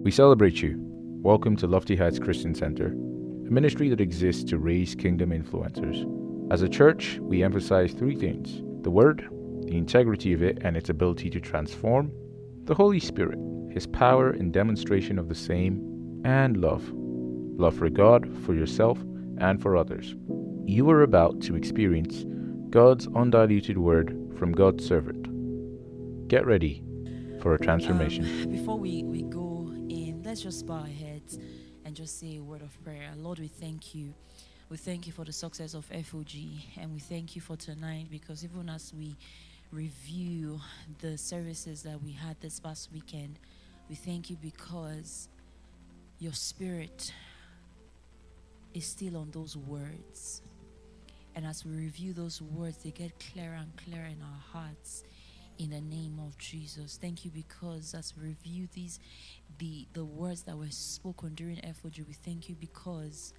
We celebrate you. Welcome to Lofty Heights Christian Center, a ministry that exists to raise kingdom influencers. As a church, we emphasize three things: the Word, the integrity of it and its ability to transform, the Holy Spirit, His power in demonstration of the same, and love. Love for God, for yourself, and for others. You are about to experience God's undiluted Word from God's servant. Get ready for a transformation. Before we go in, let's just bow our heads and just say a word of prayer. Lord, we thank you. We thank you for the success of FOG, and we thank you for tonight, because even as we review the services that we had this past weekend, we thank you because your spirit is still on those words. And as we review those words, they get clearer and clearer in our hearts. In the name of Jesus, thank you, because as we review the words that were spoken during FOG, we thank you because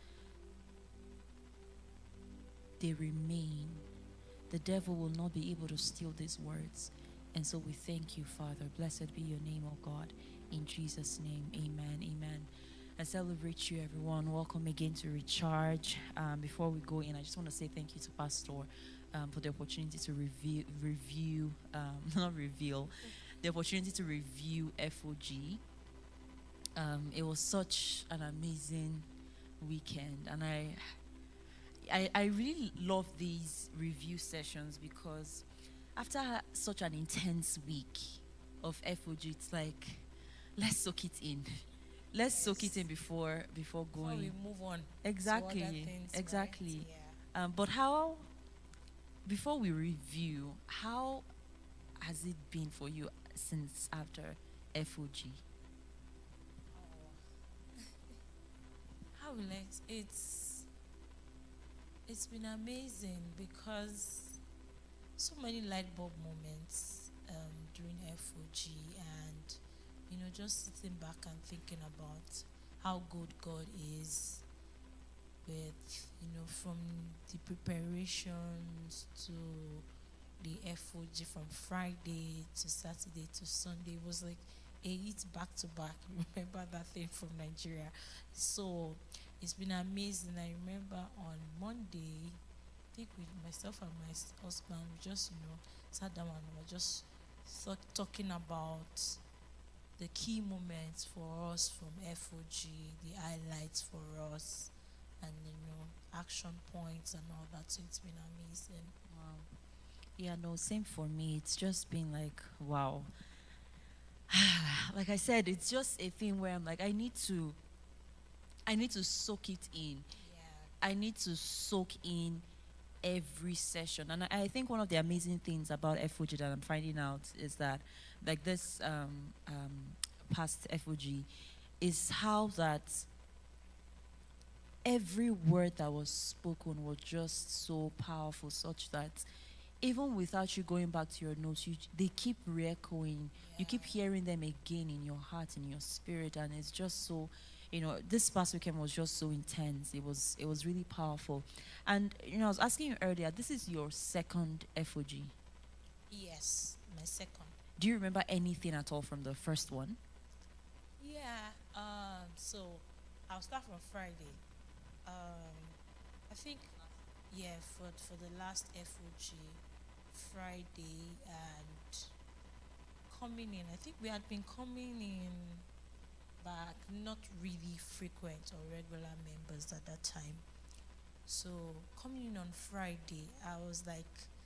they remain. The devil will not be able to steal these words. And so we thank you, Father. Blessed be your name, O God. In Jesus' name, amen, amen. I celebrate you, everyone. Welcome again to Recharge. Before we go in, I just want to say thank you to Pastor for the opportunity to the opportunity to review FOG. It was such an amazing weekend, and I really love these review sessions, because after such an intense week of FOG, it's like, let's soak it in. Let's soak it in before going. Before we move on. Exactly. To other things, Exactly. Right? Yeah. But before we review, how has it been for you since after FOG? How will it's been amazing, because so many light bulb moments during FOG, and just sitting back and thinking about how good God is with, from the preparations to the FOG, from Friday to Saturday to Sunday. It was like a hit back to back. Remember that thing from Nigeria? So it's been amazing. I remember on Monday, I think with myself and my husband, we just, sat down and we were just talking about the key moments for us from FOG, the highlights for us, and action points and all that. So it's been amazing. Wow. Yeah, no, same for me. It's just been like, wow. Like I said, it's just a thing where I'm like, I need to soak it in. Yeah. I need to soak in every session. And I think one of the amazing things about FOG that I'm finding out is that, like this past FOG, is how that every word that was spoken was just so powerful, such that even without you going back to your notes, they keep re-echoing. Yeah. You keep hearing them again in your heart, in your spirit, and it's just so, this past weekend was just so intense. It was really powerful. And I was asking you earlier, this is your second FOG. Yes, my second. Do you remember anything at all from the first one? Yeah. So I'll start from Friday. I think, for the last FOG, Friday, and coming in, I think we had been coming in back, not really frequent or regular members at that time. So coming in on Friday, I was like,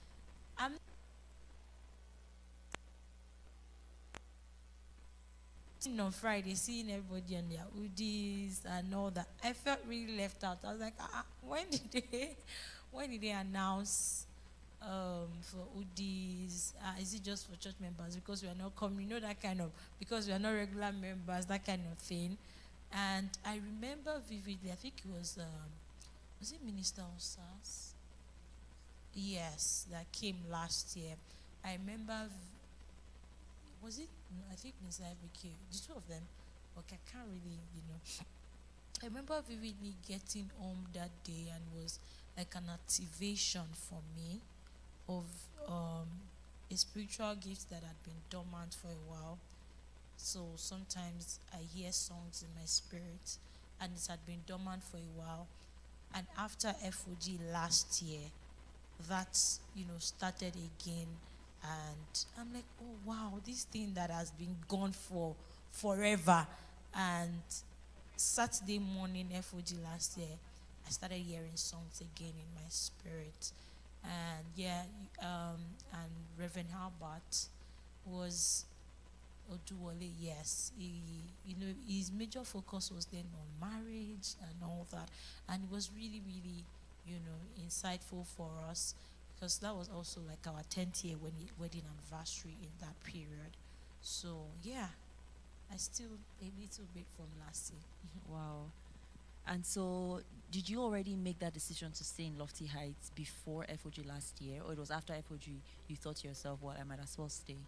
on Friday, seeing everybody on their hoodies and all that, I felt really left out. I was like, when did they announce for hoodies? Is it just for church members because we are not coming? That kind of, because we are not regular members, that kind of thing. And I remember vividly, I think it was it Minister Osas? Yes, that came last year. I remember. Was it? No, I think Mr. Ibeke, the two of them. Okay, I can't really, I remember vividly getting home that day, and was like an activation for me of a spiritual gift that had been dormant for a while. So sometimes I hear songs in my spirit, and it had been dormant for a while. And after FOG last year, that started again, and I'm like, oh wow, this thing that has been gone for forever. And Saturday morning FOG last year, I started hearing songs again in my spirit. And yeah, and Reverend Halbert was Oduwole, yes. His major focus was then on marriage and all that. And it was really, really, insightful for us, because that was also like our 10th year wedding anniversary in that period. So, yeah, I still a little bit from last year. Wow. And so, did you already make that decision to stay in Lofty Heights before FOG last year, or it was after FOG you thought to yourself, well, I might as well stay?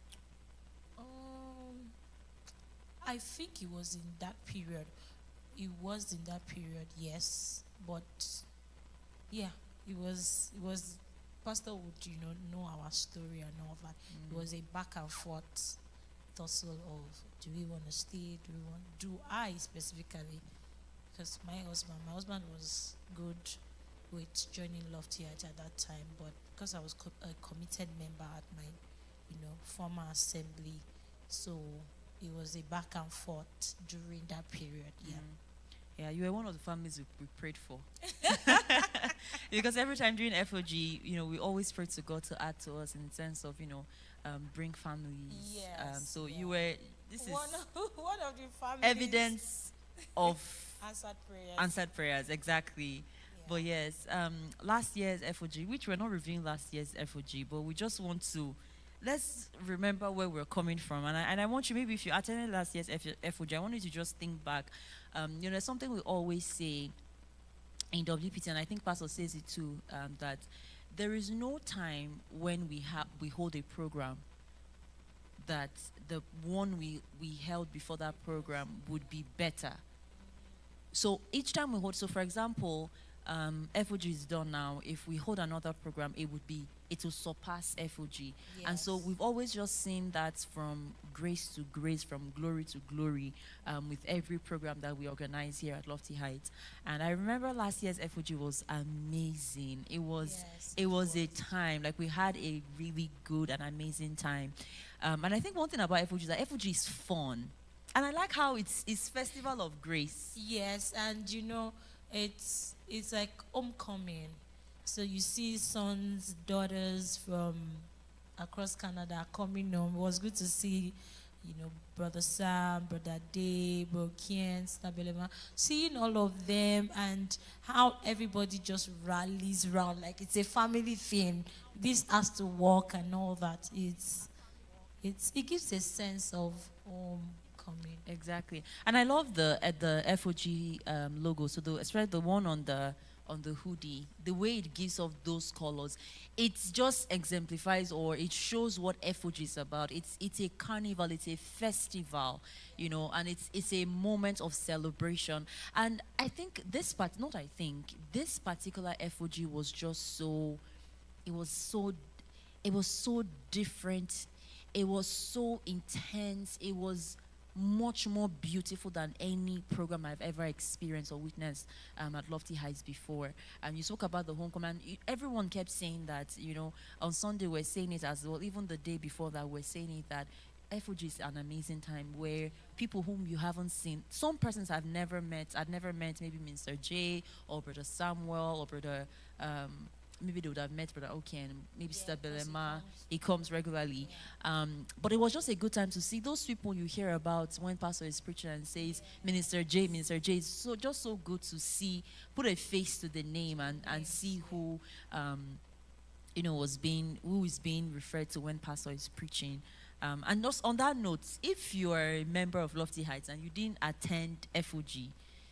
I think it was in that period. It was in that period, yes. But yeah, it was Pastor would, know our story and all that. It was a back and forth tussle of, do we want to stay? Do I specifically? Because my husband was good with joining Lofty Heights at that time, but because I was a committed member at my, former assembly, so it was a back and forth during that period. Yeah. Yeah, you were one of the families we prayed for. Because every time during FOG, we always pray to God to add to us in the sense of, bring families. Yes. So you were, this is one of the families. evidence of answered prayers. Exactly. Yeah. But yes, last year's FOG, which we're not reviewing last year's FOG, but we just want to, let's remember where we're coming from. And I want you, maybe if you attended last year's FOG, I want you to just think back. There's something we always say in WPT, and I think Pastor says it too, that there is no time when we hold a program that the one we held before that program would be better. So each time we hold, so for example, FOG is done now. If we hold another program, it will surpass FOG. Yes. And so we've always just seen that from grace to grace, from glory to glory, with every program that we organize here at Lofty Heights. And I remember last year's FOG was amazing. It was a time, like we had a really good and amazing time. And I think one thing about FOG is that FOG is fun. And I like how it's Festival of Grace. Yes, and it's like homecoming. So you see sons, daughters from across Canada coming home. It was good to see, Brother Sam, Brother Dave, Bro Kian, Stabelema, seeing all of them and how everybody just rallies around like it's a family thing. This has to work and all that. It gives a sense of homecoming. Exactly. And I love the FOG logo. So especially the one on the hoodie, the way it gives off those colors, it just exemplifies, or it shows what FOG is about. It's a carnival, it's a festival, and it's a moment of celebration. And I think this particular FOG was just so, it was so different, it was so intense, it was much more beautiful than any program I've ever experienced or witnessed at Lofty Heights before. You spoke about the homecoming, and everyone kept saying that, on Sunday we're saying it as well, even the day before that we're saying it, that FOG is an amazing time where people whom you haven't seen, some persons I'd never met, maybe Mr. J or Brother Samuel or Brother, maybe they would have met Brother Oki and maybe Sister Belema. He comes regularly. But it was just a good time to see those people you hear about when Pastor is preaching and says, Minister J. It's so good to see, put a face to the name and see who, who is being referred to when Pastor is preaching. And just on that note, if you are a member of Lofty Heights and you didn't attend FOG,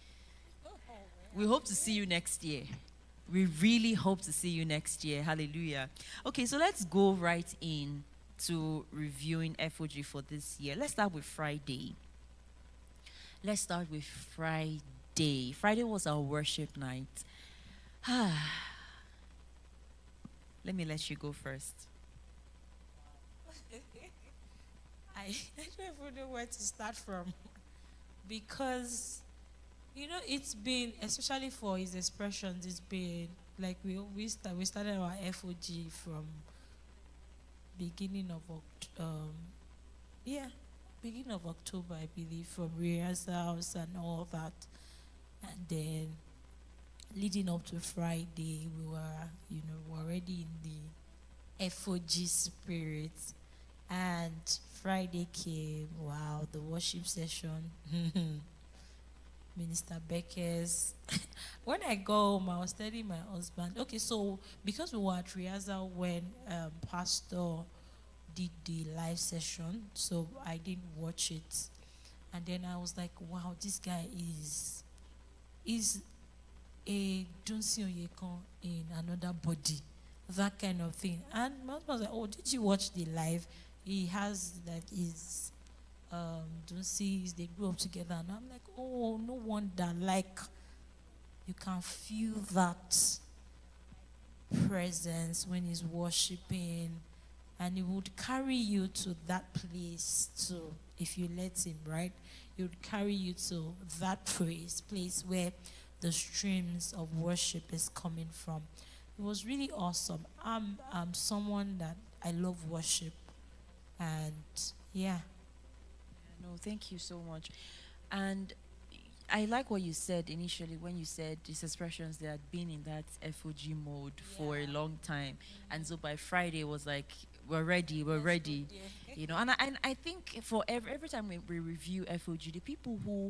we hope to see you next year. We really hope to see you next year. Hallelujah. Okay, so let's go right in to reviewing FOG for this year. Let's start with Friday. Friday was our worship night. Let me let you go first. I I don't even know where to start from because it's been, especially for his expressions, it's been like we started our FOG from beginning of yeah, beginning of October, I believe, from rehearsals and all that, and then leading up to Friday, we were already in the FOG spirit. And Friday came, wow, the worship session. Minister Beckers. When I go home, I was telling my husband, okay, so because we were at rehearsal when Pastor did the live session, so I didn't watch it. And then I was like, wow, this guy is a Dunsi Oyekon in another body, that kind of thing. And my husband was like, oh, did you watch the live? He has like his Dunsis, they grew up together. And I'm like, oh, no wonder, like, you can feel that presence when he's worshiping, and he would carry you to that place too, if you let him, right? He would carry you to that place where the streams of worship is coming from. It was really awesome. I'm someone that I love worship, and yeah. No, thank you so much. And I like what you said initially when you said these expressions, they had been in that FOG mode for a long time. And so by Friday it was like, we're ready. And I think for every time we review FOG, the people who,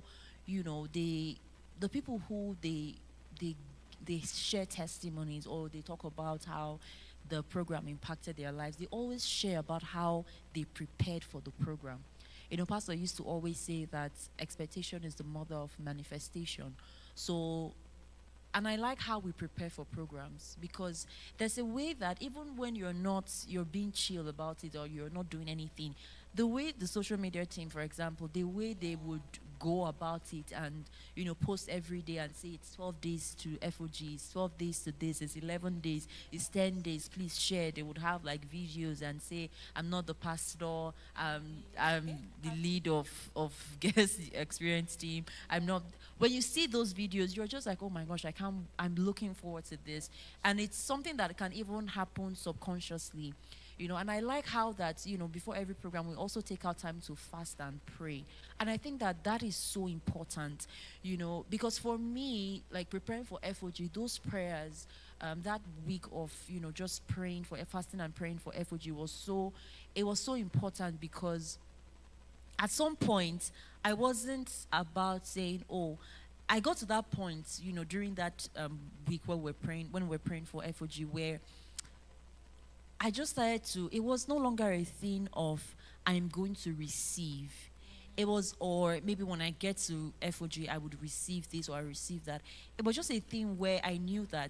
the people who they share testimonies, or they talk about how the program impacted their lives, they always share about how they prepared for the program. Pastor used to always say that expectation is the mother of manifestation. So, and I like how we prepare for programs, because there's a way that even when you're being chill about it, or you're not doing anything, the way the social media team, for example, the way they would go about it and, post every day and say it's 12 days to FOG, it's 12 days to this, it's 11 days, it's 10 days, please share. They would have like videos and say, I'm not the pastor, I'm the lead of guest experience team. I'm not. When you see those videos, you're just like, oh my gosh, I'm looking forward to this. And it's something that can even happen subconsciously. And I like how that, before every program, we also take our time to fast and pray. And I think that is so important, because for me, like preparing for FOG, those prayers, that week of, just praying for fasting and praying for FOG was so important, because at some point, I wasn't about saying, oh, I got to that point, during that week when we're praying for FOG, where I just started to, it was no longer a thing of I'm going to receive. It was, or maybe when I get to FOG, I would receive this or I receive that. It was just a thing where I knew that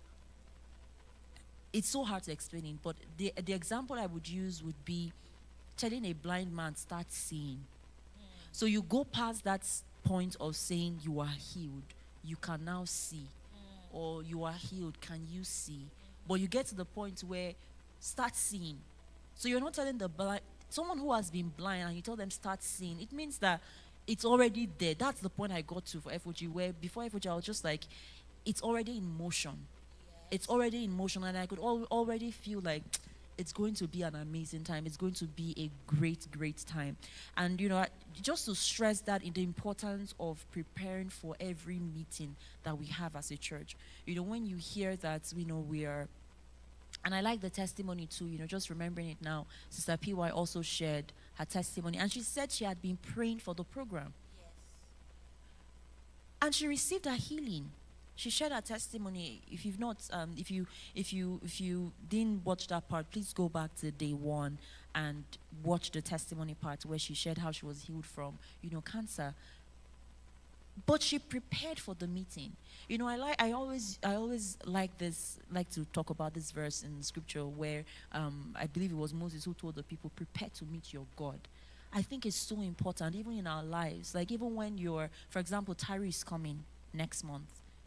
it's so hard to explain it, but the example I would use would be telling a blind man, start seeing. So you go past that point of saying you are healed, you can now see. Or you are healed, can you see? But you get to the point where start seeing. So you're not telling someone who has been blind, and you tell them start seeing. It means that it's already there. That's the point I got to for FOG, where before FOG I was just like, it's already in motion. It's already in motion, and I could already feel like it's going to be an amazing time. It's going to be a great, great time. And, just to stress that in the importance of preparing for every meeting that we have as a church. When you hear that, we are. And I like the testimony too, just remembering it now. Sister PY also shared her testimony, and she said she had been praying for the program. Yes. And she received her healing. She shared her testimony. If you've not, if you didn't watch that part, please go back to day one and watch the testimony part where she shared how she was healed from, cancer. But she prepared for the meeting. I always like to talk about this verse in scripture where I believe it was Moses who told the people, prepare to meet your God. I think it's so important, even in our lives. Like even when for example, Tyree is coming next month,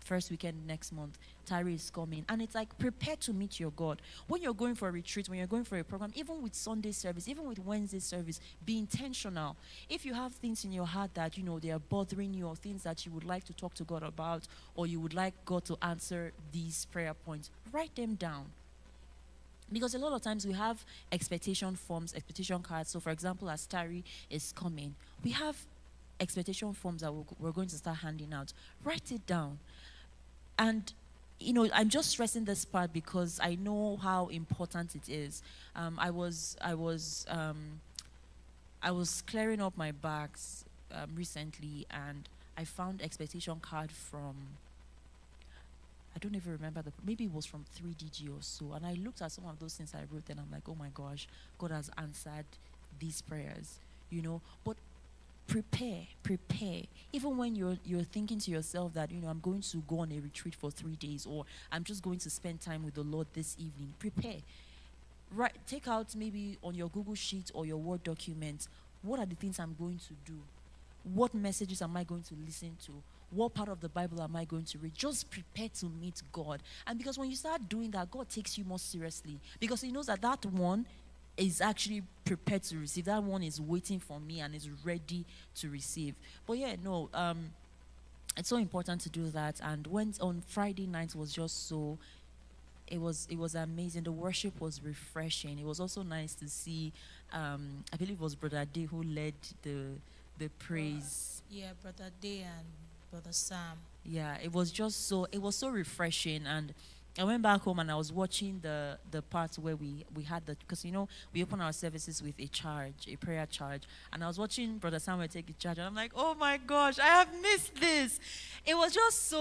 first weekend next month, Tari is coming. And it's like, prepare to meet your God. When you're going for a retreat, when you're going for a program, even with Sunday service, even with Wednesday service, be intentional. If you have things in your heart that, they are bothering you, or things that you would like to talk to God about, or you would like God to answer these prayer points, write them down. Because a lot of times we have expectation forms, expectation cards. So, for example, as Tari is coming, we have expectation forms that we're going to start handing out. Write it down. And, I'm just stressing this part because I know how important it is. I was clearing up my bags recently, and I found expectation card from, I don't even remember, maybe it was from 3DG or so. And I looked at some of those things I wrote, and I'm like, oh my gosh, God has answered these prayers, But prepare. Even when you're thinking to yourself that, I'm going to go on a retreat for 3 days, or I'm just going to spend time with the Lord this evening, prepare. Right, take out maybe on your Google Sheet or your Word document, what are the things I'm going to do? What messages am I going to listen to? What part of the Bible am I going to read? Just prepare to meet God. And because when you start doing that, God takes you more seriously. Because He knows that one is actually prepared to receive. That one is waiting for me and is ready to receive. But it's so important to do that. And when on Friday night was just so, it was amazing. The worship was refreshing. It was also nice to see, I believe it was Brother Day who led the praise. Yeah, Brother Day and Brother Sam. Yeah, it was so refreshing. And I went back home and I was watching the part where we had because we open our services with a prayer charge, and I was watching Brother Samuel take a charge, and I'm like, oh my gosh, I have missed this. It was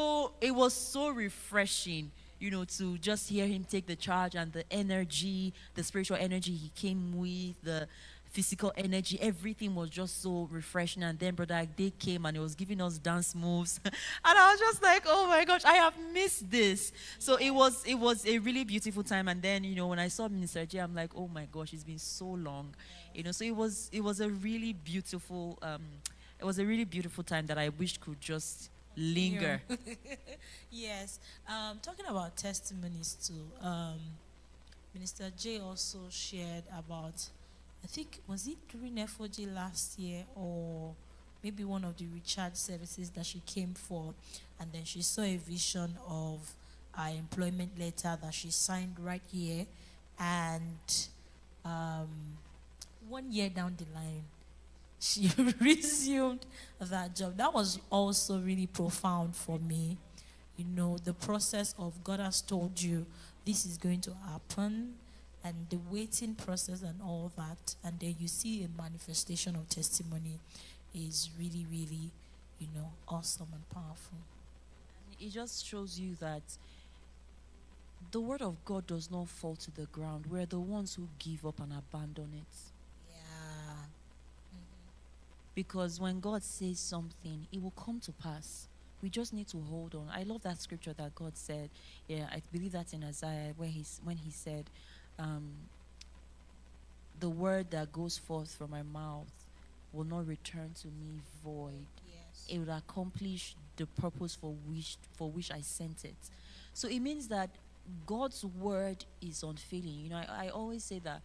so refreshing, to just hear him take the charge, and the energy, the spiritual energy he came with, the physical energy, everything was just so refreshing. And then Brother Agde came and he was giving us dance moves and I was just like, oh my gosh, I have missed this. So it was a really beautiful time. And then when I saw Minister J, I'm like, oh my gosh, it's been so long. So it was a really beautiful time that I wish could just linger. Yes. Talking about testimonies too, Minister J also shared about, I think, was it during FOG last year, or maybe one of the recharge services that she came for, and then she saw a vision of her employment letter that she signed right here, and 1 year down the line, she resumed that job. That was also really profound for me. The process of God has told you this is going to happen, and the waiting process and all that, and then you see a manifestation of testimony is really, really, awesome and powerful. It just shows you that the word of God does not fall to the ground. We're the ones who give up and abandon it. Yeah. Because when God says something, it will come to pass. We just need to hold on. I love that scripture that God said. Yeah, I believe that's in Isaiah when he said, the word that goes forth from my mouth will not return to me void. Yes. It will accomplish the purpose for which I sent it. So it means that God's word is unfailing. I always say that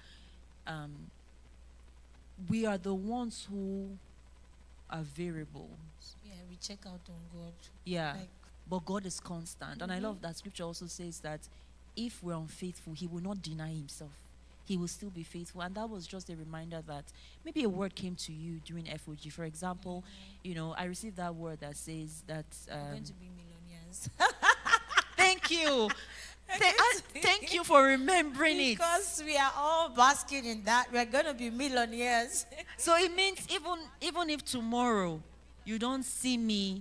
we are the ones who are variable. Yeah, we check out on God. Yeah, but God is constant. And I love that scripture also says that if we're unfaithful, He will not deny Himself. He will still be faithful. And that was just a reminder that maybe a word came to you during FOG. For example, I received that word that says that we're going to be millionaires. Thank you. Thank you for remembering it. Because we are all basking in that. We're going to be millionaires. So it means even if tomorrow you don't see me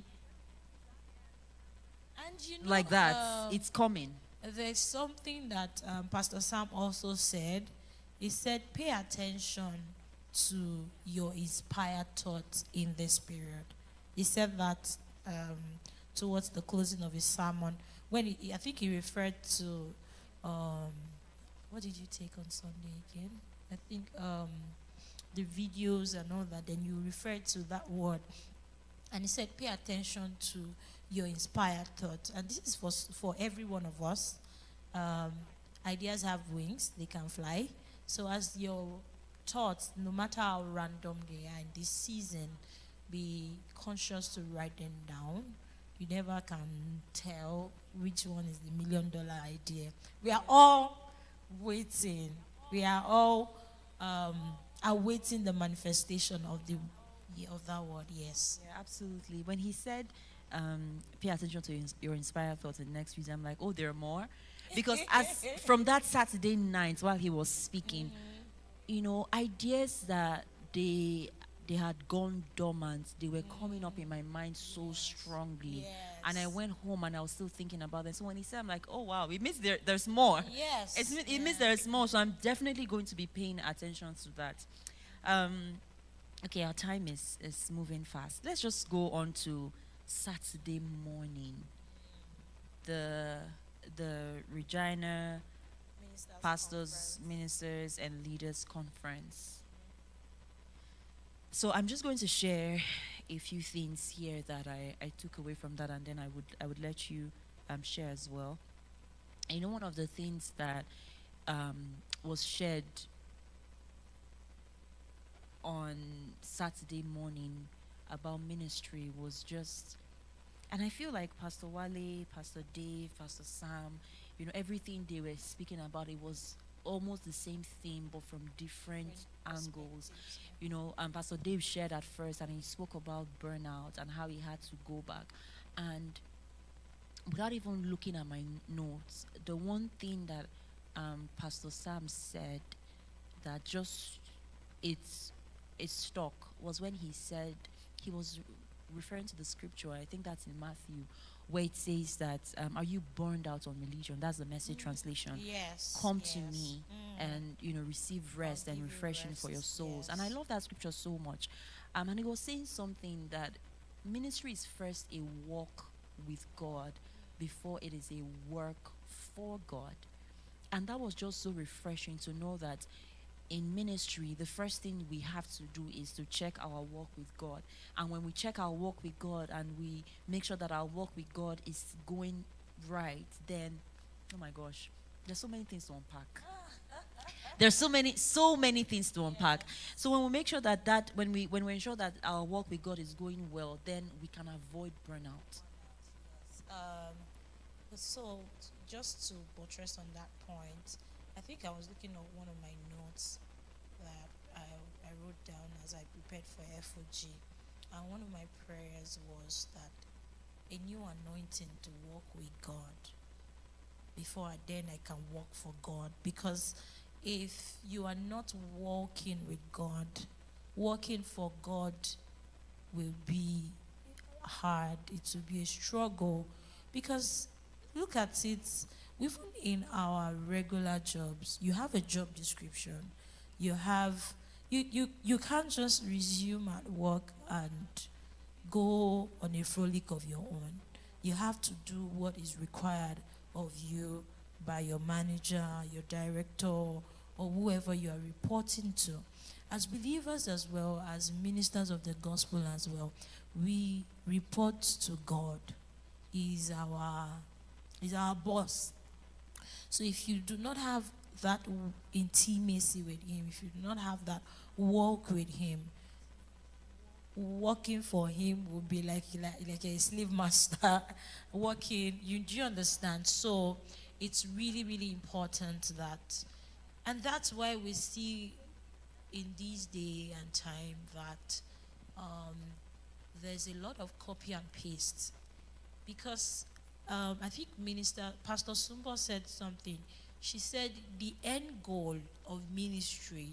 and like that, it's coming. There's something that Pastor Sam also said. He said, pay attention to your inspired thoughts in this period. He said that towards the closing of his sermon, when I think he referred to, what did you take on Sunday again? I think the videos and all that, then you referred to that word. And he said, pay attention to your inspired thought. And this is for every one of us. Um, Ideas have wings, they can fly. So as your thoughts, no matter how random they are in this season, be conscious to write them down. You never can tell which one is the $1,000,000 idea. We are all waiting. We are all awaiting the manifestation of that word. Yes. Yeah, absolutely. When he said, pay attention to your inspired thoughts in the next few days, I'm like, oh, there are more. Because as from that Saturday night while he was speaking, ideas that they had gone dormant, they were coming up in my mind so strongly. Yes. And I went home and I was still thinking about them. So when he said, I'm like, oh wow, it means there's more. Yes. It means there's more. So I'm definitely going to be paying attention to that. Okay, our time is moving fast. Let's just go on to Saturday morning. The Regina Pastors, Ministers, and Leaders Conference. So I'm just going to share a few things here that I took away from that, and then I would let you share as well. And one of the things that was shared on Saturday morning about ministry was just, and I feel like Pastor Wale, Pastor Dave, Pastor Sam, everything they were speaking about, it was almost the same theme but from different angles. Pastor Dave shared at first and he spoke about burnout and how he had to go back. And without even looking at my notes, the one thing that Pastor Sam said that just it stuck was when he said, he was referring to the scripture, I think that's in Matthew, where it says that, are you burned out on religion? That's the Message translation. Yes. Come to me and, receive rest and refreshing for your souls. Yes. And I love that scripture so much. And he was saying something that ministry is first a walk with God before it is a work for God. And that was just so refreshing to know that in ministry, the first thing we have to do is to check our walk with God. And when we check our walk with God and we make sure that our walk with God is going right, then, oh my gosh, there's so many things to unpack. There's so many things to unpack. So when we make sure that when we ensure that our walk with God is going well, then we can avoid burnout. So just to buttress on that point, I think I was looking at one of my notes that I wrote down as I prepared for FOG. And one of my prayers was that a new anointing to walk with God before then I can walk for God. Because if you are not walking with God, walking for God will be hard. It will be a struggle. Because look at it, even in our regular jobs, you have a job description. You can't just resume at work and go on a frolic of your own. You have to do what is required of you by your manager, your director, or whoever you are reporting to. As believers as well, as ministers of the gospel as well, we report to God. He's our boss. So if you do not have that intimacy with him, if you do not have that walk with him, working for him will be like a slave master working. Do you understand? So it's really, really important that, and that's why we see in this day and time that there's a lot of copy and paste. Because I think Pastor Sumbo said something. She said the end goal of ministry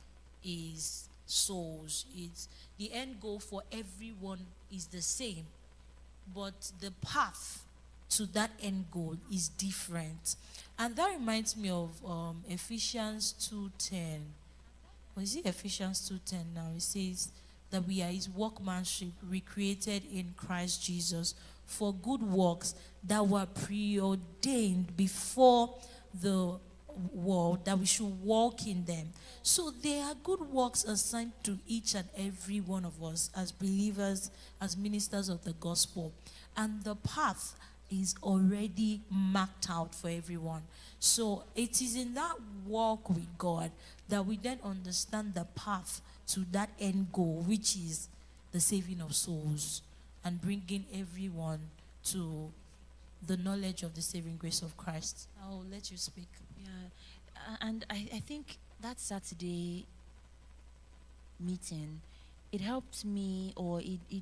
is souls. It's the end goal for everyone is the same, but the path to that end goal is different. And that reminds me of Ephesians 2:10. Was it Ephesians 2:10 now? It says that we are his workmanship, recreated in Christ Jesus for good works that were preordained before the world, that we should walk in them. So there are good works assigned to each and every one of us as believers, as ministers of the gospel. And the path is already marked out for everyone. So it is in that walk with God that we then understand the path to that end goal, which is the saving of souls and bringing everyone to the knowledge of the saving grace of Christ. I'll let you speak. Yeah, and I think that Saturday meeting, it helped me, or it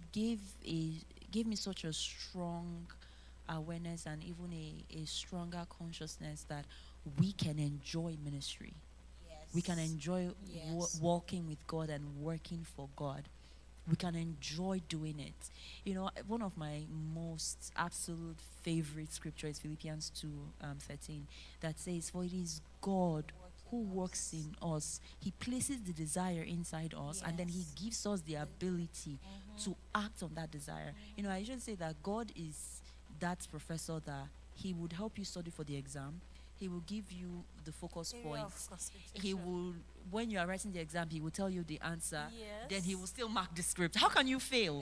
gave me such a strong awareness and even a stronger consciousness that we can enjoy ministry. Yes. We can enjoy Yes. walking with God and working for God. We can enjoy doing it. You know, one of my most absolute favorite scripture is Philippians 2:13, that says, "For it is God who works in us. He places the desire inside us, and then He Yes. gives us the ability to act on that desire." You know, I usually say that God is that professor that He would help you study for the exam. He will give you the focus points. He will, when you are writing the exam, He will tell you the answer. Yes. Then He will still mark the script. How can you fail?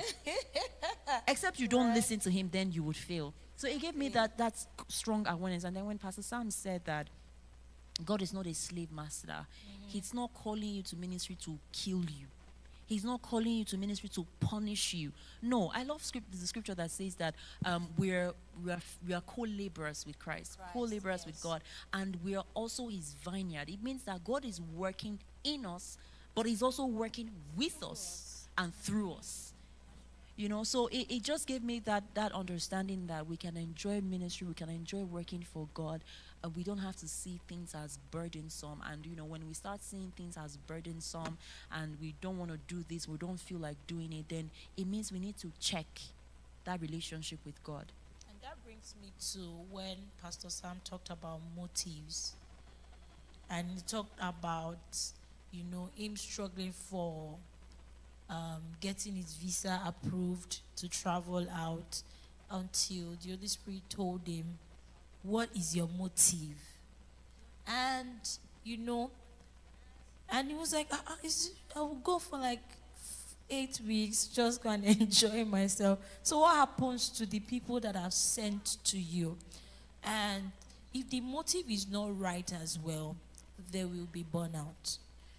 Except you don't listen to Him, then you would fail. So it gave me that strong awareness. And then when Pastor Sam said that God is not a slave master, He's not calling you to ministry to kill you. He's not calling you to ministry to punish you. No, I love the scripture that says that we are co-laborers with Christ, co-laborers with God, and we are also His vineyard. It means that God is working in us, but He's also working with us and through us. You know, so it just gave me that understanding that we can enjoy ministry, we can enjoy working for God. We don't have to see things as burdensome. And, you know, when we start seeing things as burdensome and we don't want to do this, we don't feel like doing it, then it means we need to check that relationship with God. And that brings me to when Pastor Sam talked about motives. And he talked about, you know, him struggling for getting his visa approved to travel out, until the Holy Spirit told him, "What is your motive?" And, you know, and he was like, I will go for like 8 weeks, just go and enjoy myself. So what happens to the people that are sent to you? And if the motive is not right as well, there will be burnout.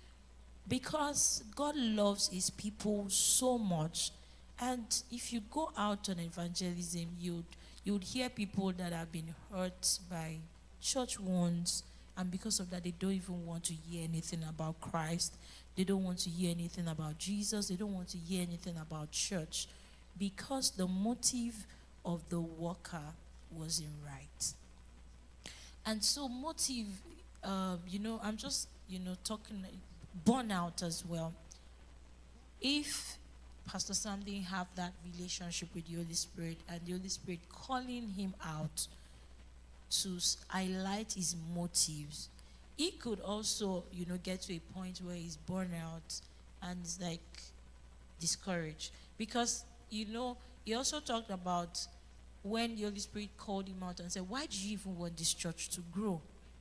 Because God loves His people so much. And if you go out on evangelism, you'd hear people that have been hurt by church wounds, and because of that, they don't even want to hear anything about Christ. They don't want to hear anything about Jesus. They don't want to hear anything about church, because the motive of the worker wasn't right. And so motive, you know, I'm just, you know, talking burnout as well. If Pastor Sam didn't have that relationship with the Holy Spirit, and the Holy Spirit calling him out to highlight his motives, he could also, you know, get to a point where he's burnout and is like discouraged. Because, you know, he also talked about when the Holy Spirit called him out and said, "Why do you even want this church to grow?"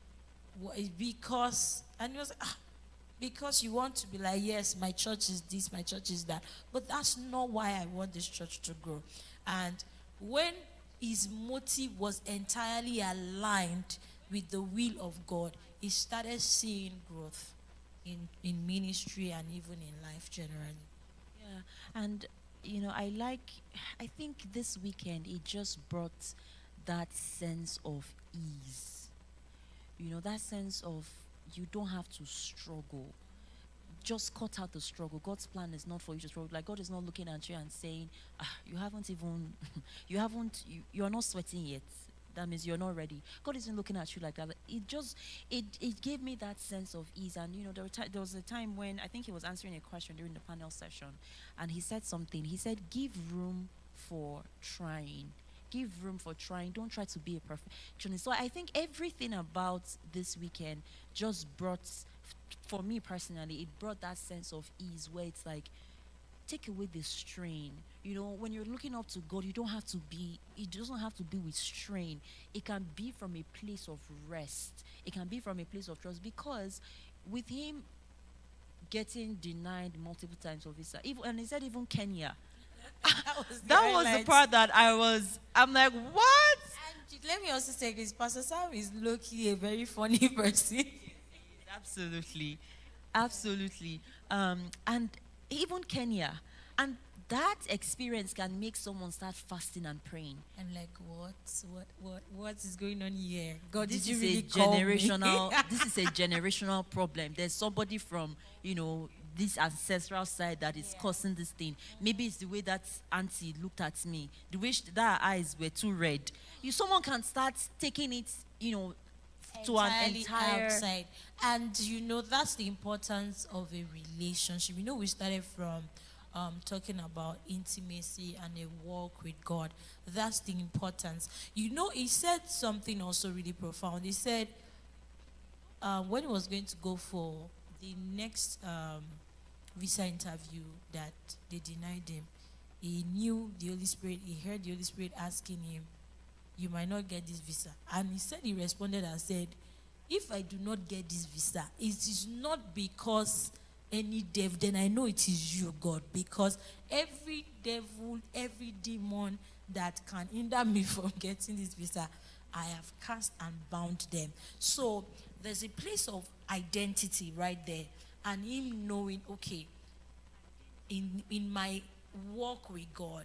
Because, and he was like, because you want to be like, yes, my church is this, my church is that. But that's not why I want this church to grow. And when his motive was entirely aligned with the will of God, he started seeing growth in ministry and even in life generally. Yeah, and, you know, I think this weekend it just brought that sense of ease. You know, that sense of you don't have to struggle. Just cut out the struggle. God's plan is not for you to struggle. Like, God is not looking at you and saying, you haven't even, you're not sweating yet. That means you're not ready. God isn't looking at you like that. It gave me that sense of ease. And, you know, there was a time when I think he was answering a question during the panel session, and he said something. He said, give room for trying. Give room for trying. Don't try to be a perfectionist. So I think everything about this weekend just brought, for me personally, it brought that sense of ease where it's like, take away the strain. You know, when you're looking up to God, it doesn't have to be with strain. It can be from a place of rest. It can be from a place of trust, because with him getting denied multiple times of visa, and he said even Kenya. That was the part that I'm like, what? And let me also say this, Pastor Sam is low-key a very funny person. Absolutely. Absolutely. And even Kenya. And that experience can make someone start fasting and praying. I'm like, what is going on here? God, This did you is really a call me? generational this is a generational problem. There's somebody from, this ancestral side that is causing this thing. Maybe it's the way that auntie looked at me, the way that her eyes were too red. Someone can start taking it, to an entire outside. And that's the importance of a relationship. We started from talking about intimacy and a walk with God. That's the importance. He said something also really profound. He said when he was going to go for the next visa interview that they denied him, he knew the Holy Spirit. He heard the Holy Spirit asking him, you might not get this visa. And he said, he responded and said, if I do not get this visa, it is not because any devil, then I know it is you, God, because every devil, every demon that can hinder me from getting this visa, I have cast and bound them. So there's a place of identity right there, and him knowing, okay, in my walk with God,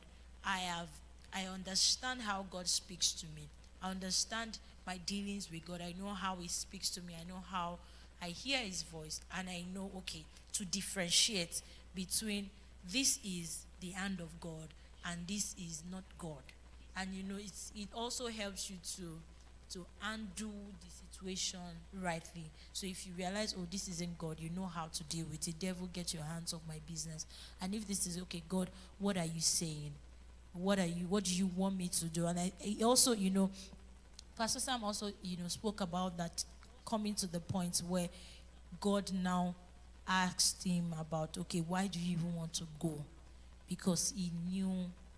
I understand how God speaks to me. I understand my dealings with God. I know how he speaks to me. I know how I hear his voice, and I know, okay, to differentiate between this is the hand of God and this is not God. And it also helps you to undo the situation rightly. So if you realize, oh, this isn't God, you know how to deal with it. Devil, get your hands off my business. And if this is okay, God, what are you saying? What do you want me to do? And I also, Pastor Sam also, spoke about that, coming to the point where God now asked him about, okay, why do you even want to go? Because he knew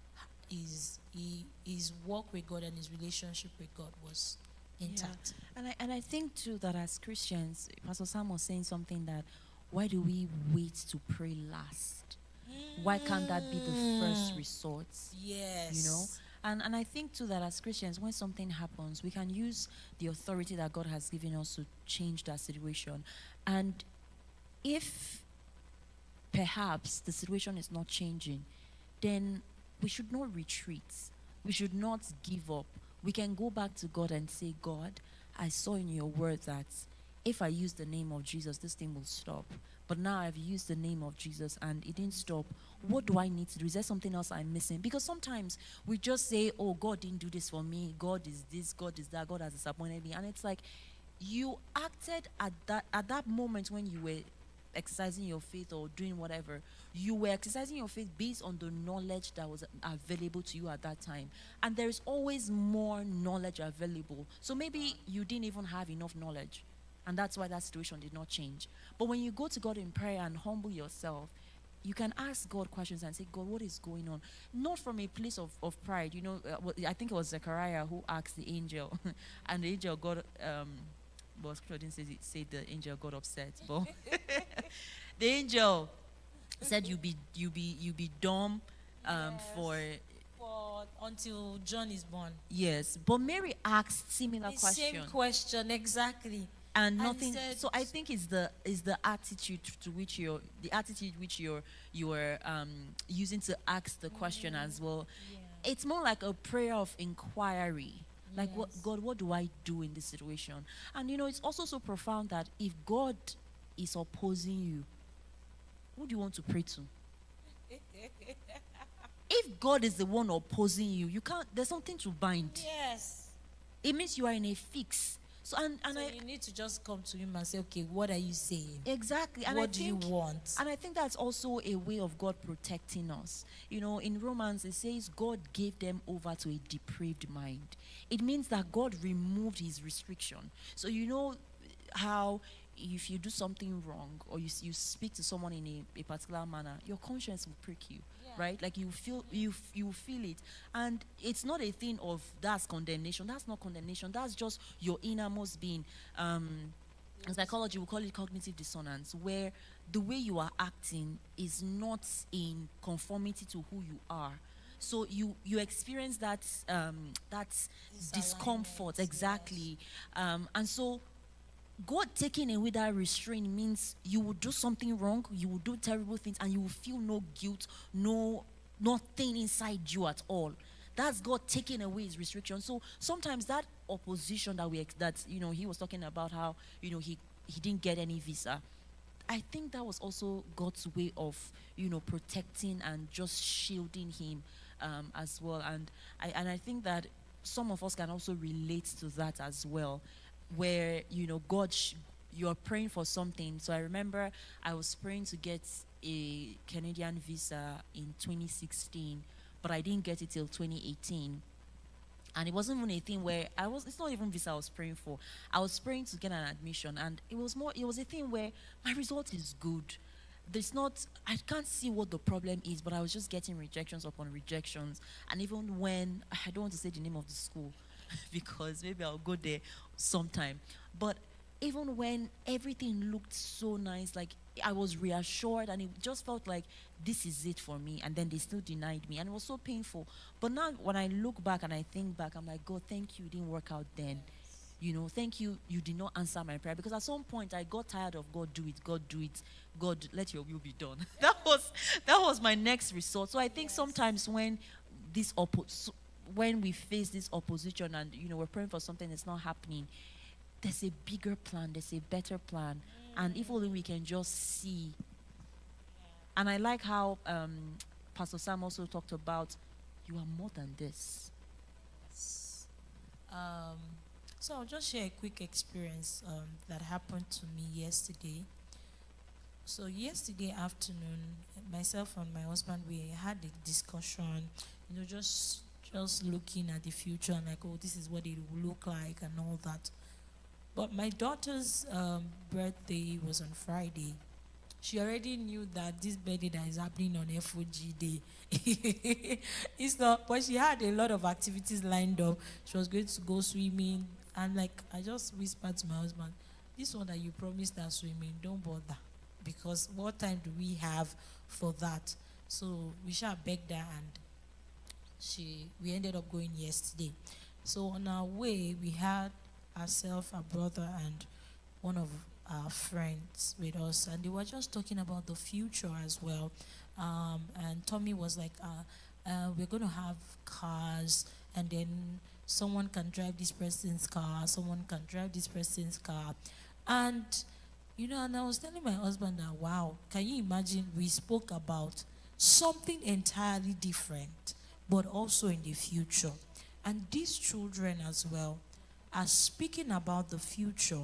his walk with God and his relationship with God was intact. Yeah. And I think too that as Christians, Pastor Sam was saying something that, why do we wait to pray last? Why can't that be the first resort? Yes. And I think too that as Christians, when something happens, we can use the authority that God has given us to change that situation. And if perhaps the situation is not changing, then we should not retreat. We should not give up. We can go back to God and say, God, I saw in your word that if I use the name of Jesus, this thing will stop. But now I've used the name of Jesus and it didn't stop. What do I need to do? Is there something else I'm missing? Because sometimes we just say, oh, God didn't do this for me. God is this, God is that. God has disappointed me. And it's like you acted at that moment when you were exercising your faith or doing whatever. You were exercising your faith based on the knowledge that was available to you at that time. And there is always more knowledge available. So maybe you didn't even have enough knowledge. And that's why that situation did not change. But when you go to God in prayer and humble yourself, you can ask God questions and say, God, what is going on? Not from a place of pride. I think it was Zechariah who asked the angel. And the angel got, well, Scripture didn't say the angel got upset. But the angel said, you be dumb for until John is born. Yes. But Mary asked similar question. Same question, exactly. And nothing. So I think it's the attitude to which you're using to ask the question as well. Yeah. It's more like a prayer of inquiry. Like, what, God, what do I do in this situation? And it's also so profound that if God is opposing you, who do you want to pray to? If God is the one opposing you, you can't. There's something to bind. Yes. It means you are in a fix. So you need to just come to him and say, okay, what are you saying? Exactly. And what do you want? And I think that's also a way of God protecting us. In Romans, it says God gave them over to a depraved mind. It means that God removed his restriction. So how if you do something wrong or you speak to someone in a particular manner, your conscience will prick you, right? Like you feel it, and it's not a thing of that's condemnation. That's not condemnation. That's just your innermost being. In psychology, we call it cognitive dissonance, where the way you are acting is not in conformity to who you are. So you experience that discomfort, exactly, and so God taking away that restraint means you will do something wrong, you will do terrible things, and you will feel no guilt, nothing inside you at all. That's God taking away his restriction. So sometimes that opposition that he was talking about, how he didn't get any visa. I think that was also God's way of protecting and just shielding him as well. And I think that some of us can also relate to that as well, where God you're praying for something. So I remember I was praying to get a Canadian visa in 2016, but I didn't get it till 2018. And it wasn't even a thing where it's not even visa I was praying for. I was praying to get an admission, and it was a thing where my result is good. I can't see what the problem is, but I was just getting rejections upon rejections. And even when, I don't want to say the name of the school, because maybe I'll go there sometime. But even when everything looked so nice, like I was reassured, and it just felt like this is it for me, and then they still denied me, and it was so painful. But now when I look back and I think back, I'm like, God, thank you, it didn't work out then. Thank you, you did not answer my prayer, because at some point I got tired of God do it, God, let your will be done. that was my next resort. So I think sometimes when when we face this opposition and we're praying for something that's not happening, there's a bigger plan, there's a better plan, and if only we can just see. And I like how Pastor Sam also talked about, you are more than this. So I'll just share a quick experience that happened to me yesterday. So yesterday afternoon, myself and my husband, we had a discussion, just looking at the future and like, oh, this is what it will look like and all that. But my daughter's birthday was on Friday. She already knew that this birthday that is happening on FOG day. It's not, but she had a lot of activities lined up. She was going to go swimming, and like I just whispered to my husband, this one that you promised her swimming, don't bother, because what time do we have for that? So we shall begged her, and we ended up going yesterday. So on our way, we had ourselves, our brother, and one of our friends with us, and they were just talking about the future as well. And Tommy was like, we're going to have cars, and then someone can drive this person's car, someone can drive this person's car. And and I was telling my husband that, wow, can you imagine, we spoke about something entirely different, but also in the future. And these children as well are speaking about the future,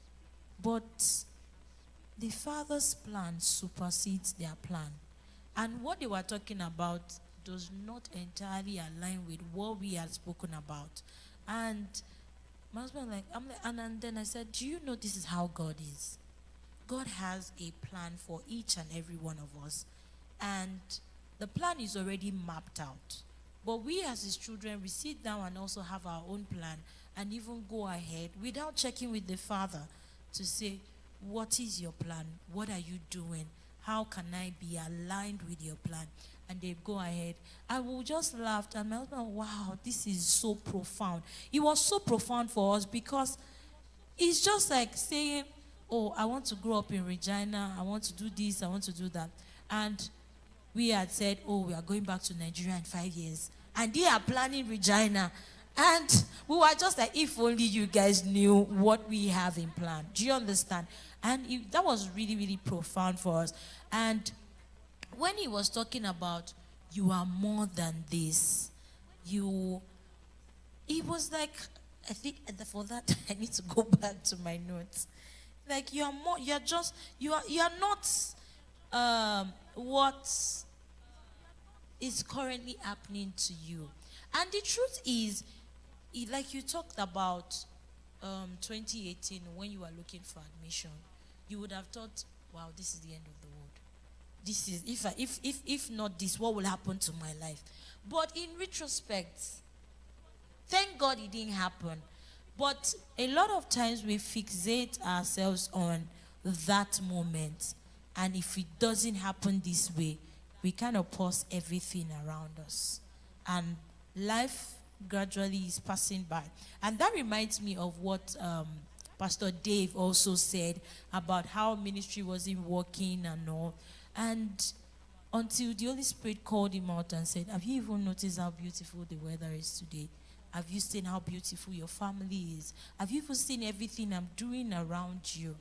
but the father's plan supersedes their plan. And what they were talking about does not entirely align with what we had spoken about. And my husband and then I said, do you know this is how God is? God has a plan for each and every one of us. And the plan is already mapped out. But we as his children, we sit down and also have our own plan and even go ahead without checking with the Father to say, what is your plan? What are you doing? How can I be aligned with your plan? And they go ahead. I will just laugh, and my husband, wow, this is so profound. It was so profound for us, because it's just like saying, oh, I want to grow up in Regina, I want to do this, I want to do that. And we had said, oh, we are going back to Nigeria in 5 years. And they are planning Regina. And we were just like, if only you guys knew what we have in plan. Do you understand? And that was really, really profound for us. And when he was talking about, you are more than this, it was like, I think for that, I need to go back to my notes. Like, you are more, you are not what is currently happening to you. And the truth is, like you talked about 2018 when you were looking for admission, you would have thought, wow, this is the end of the world. This is, if not this, what will happen to my life? But in retrospect, thank God it didn't happen. But a lot of times we fixate ourselves on that moment. And if it doesn't happen this way, we kind of pause everything around us. And life gradually is passing by. And that reminds me of what Pastor Dave also said about how ministry wasn't working and all. And until the Holy Spirit called him out and said, have you even noticed how beautiful the weather is today? Have you seen how beautiful your family is? Have you even seen everything I'm doing around you?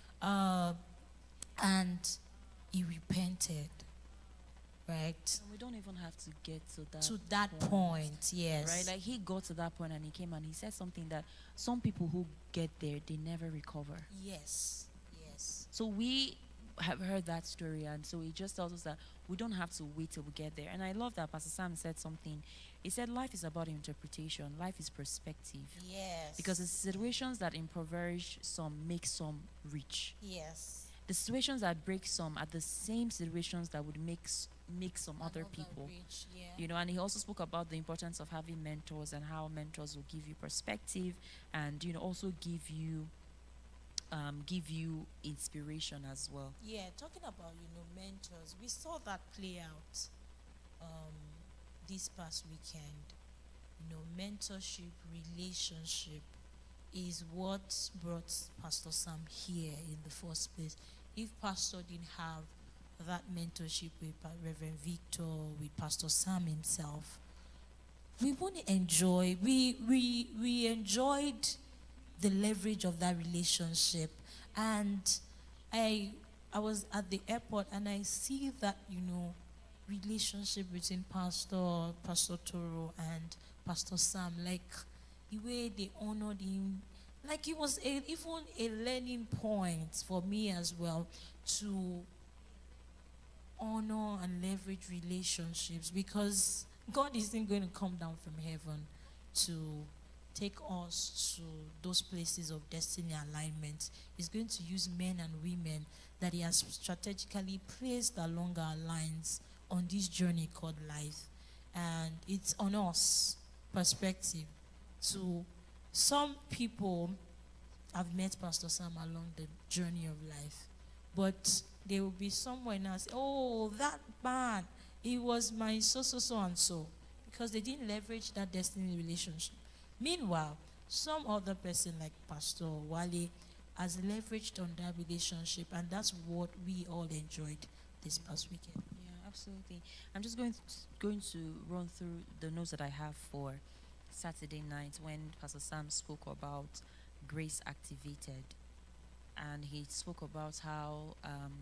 And he repented, right? And we don't even have to get to that point, yes. Right? Like he got to that point and he came and he said something that some people who get there, they never recover. Yes, yes. So we have heard that story, and so it just tells us that we don't have to wait till we get there. And I love that Pastor Sam said something. He said life is about interpretation. Life is perspective. Yes. Because the situations that impoverish some make some rich. Yes. The situations that break some are the same situations that would make some other people. Rich, yeah. You know, and he also spoke about the importance of having mentors and how mentors will give you perspective and, you know, also give you inspiration as well. Yeah, talking about, mentors, we saw that play out this past weekend. Mentorship, relationship is what brought Pastor Sam here in the first place. If Pastor didn't have that mentorship with Reverend Victor, with Pastor Sam himself, we wouldn't enjoy, we enjoyed the leverage of that relationship. And I was at the airport and I see that, relationship between Pastor Toro and Pastor Sam, like the way they honored him, like it was even a learning point for me as well to honor and leverage relationships, because God isn't going to come down from heaven to take us to those places of destiny alignment. He's going to use men and women that he has strategically placed along our lines on this journey called life. And it's on us perspective. To some people have met Pastor Sam along the journey of life, but they will be somewhere now say, oh, that man, he was my so and so, because they didn't leverage that destiny relationship. Meanwhile, some other person like Pastor Wale has leveraged on that relationship, and that's what we all enjoyed this past weekend. Yeah, absolutely. I'm just going to run through the notes that I have for Saturday night when Pastor Sam spoke about grace activated, and he spoke about how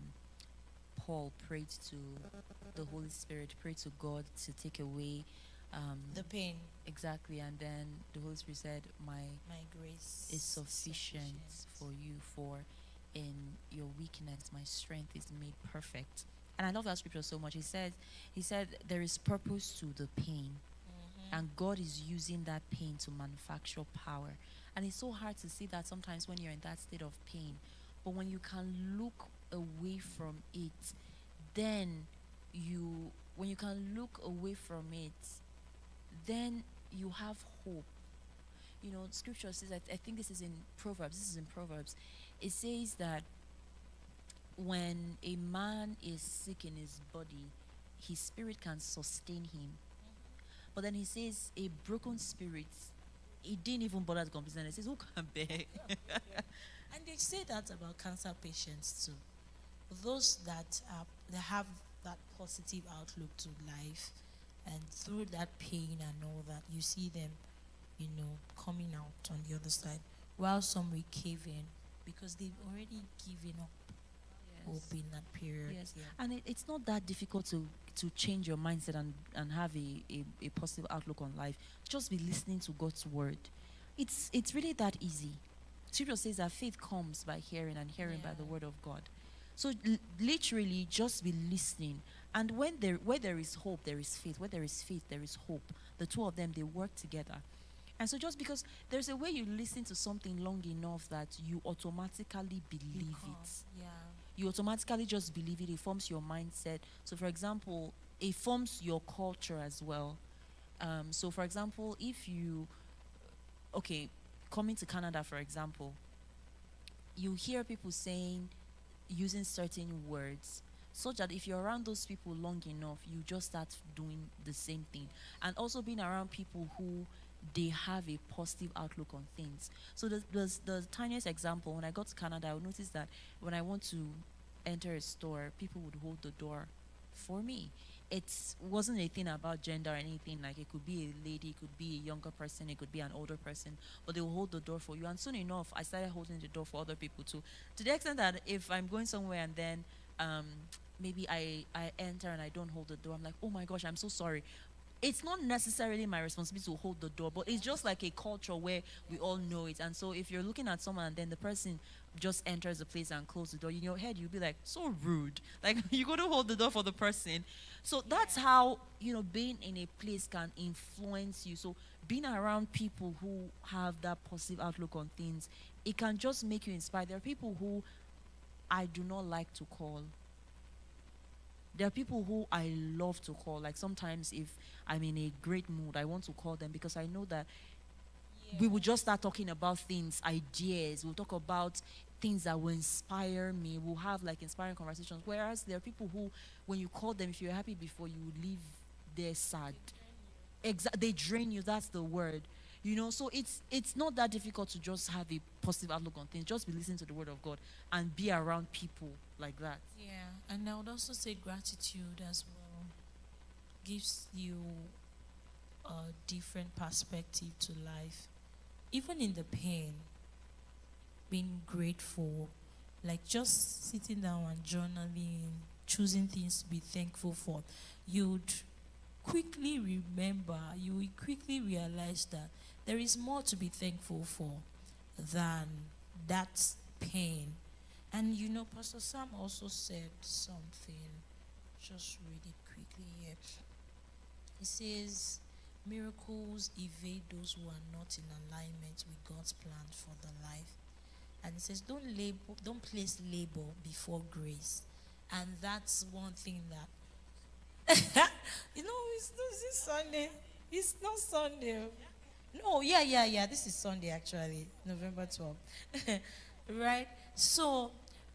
Paul prayed to the Holy Spirit, prayed to God to take away the pain. Exactly. And then the Holy Spirit said, my grace is sufficient for you, for in your weakness my strength is made perfect. And I love that scripture so much. He said there is purpose to the pain, and God is using that pain to manufacture power. And it's so hard to see that sometimes when you're in that state of pain, but when you can look away from it, then when you can look away from it, then you have hope. Scripture says, I think this is in Proverbs. It says that when a man is sick in his body, his spirit can sustain him. But then he says, a broken spirit, he didn't even bother to complain. And he says, who can bear? And they say that about cancer patients too. Those that have that positive outlook to life, and through that pain and all that, you see them, coming out on the other side. While some will cave in because they've already given up hope in that period. Yes. Yeah. And it's not that difficult to change your mindset and have a positive outlook on life. Just be listening to God's word. It's really that easy. Scripture says that faith comes by hearing, and hearing by the word of God. So literally just be listening. And where there is hope, there is faith. Where there is faith, there is hope. The two of them, they work together. And so just because there's a way you listen to something long enough that you automatically believe it. Yeah. You automatically just believe it. It forms your mindset. So for example, it forms your culture as well. So for example, if you, okay, coming to Canada, for example, you hear people saying, using certain words, such that if you're around those people long enough, you just start doing the same thing. And also being around people who they have a positive outlook on things. So the tiniest example, when I got to Canada, I noticed that when I want to enter a store, people would hold the door for me. It wasn't a thing about gender or anything. Like, it could be a lady, it could be a younger person, it could be an older person, but they will hold the door for you. And soon enough, I started holding the door for other people too, to the extent that if I'm going somewhere and then maybe I enter and I don't hold the door, I'm like, oh my gosh, I'm so sorry. It's not necessarily my responsibility to hold the door, but it's just like a culture where we all know it. And so if you're looking at someone and then the person just enters the place and closes the door, in your head you'll be like, so rude. Like, you got to hold the door for the person. So that's how, being in a place can influence you. So being around people who have that positive outlook on things, it can just make you inspired. There are people who I do not like to call. There are people who I love to call. Like, sometimes if I'm in a great mood, I want to call them because I know that we will just start talking about things, ideas. We'll talk about things that will inspire me. We'll have like inspiring conversations. Whereas there are people who, when you call them, if you're happy before, you leave there sad. They drain you. That's the word. So it's not that difficult to just have a positive outlook on things. Just be listening to the word of God and be around people like that. Yeah, and I would also say gratitude as well gives you a different perspective to life. Even in the pain, being grateful, like just sitting down and journaling, choosing things to be thankful for, you'd quickly remember, you will quickly realize that there is more to be thankful for than that pain. And Pastor Sam also said something. Just read it quickly here. He says, miracles evade those who are not in alignment with God's plan for their life. And he says, don't place label before grace. And that's one thing that it's this Sunday. It's not Sunday. No, yeah. This is Sunday actually, November 12th. Right? So,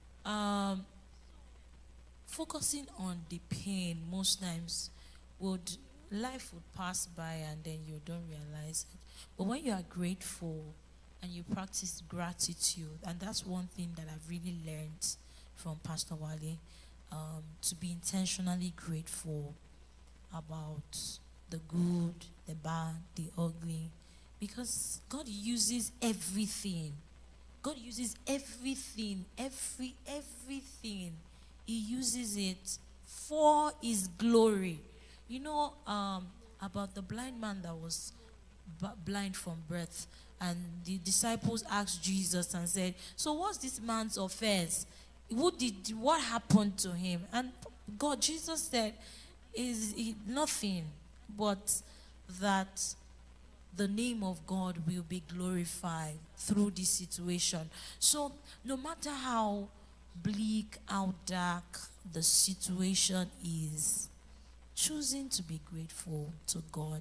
focusing on the pain most times life would pass by and then you don't realize it. But when you are grateful and you practice gratitude, and that's one thing that I've really learned from Pastor Wale, to be intentionally grateful about the good, the bad, the ugly, because God uses everything. God uses everything, everything. He uses it for His glory. About the blind man that was blind from birth, and the disciples asked Jesus and said, so what's this man's offense? What happened to him? And Jesus said, is nothing but that the name of God will be glorified through this situation. So no matter how bleak, how dark the situation is, choosing to be grateful to God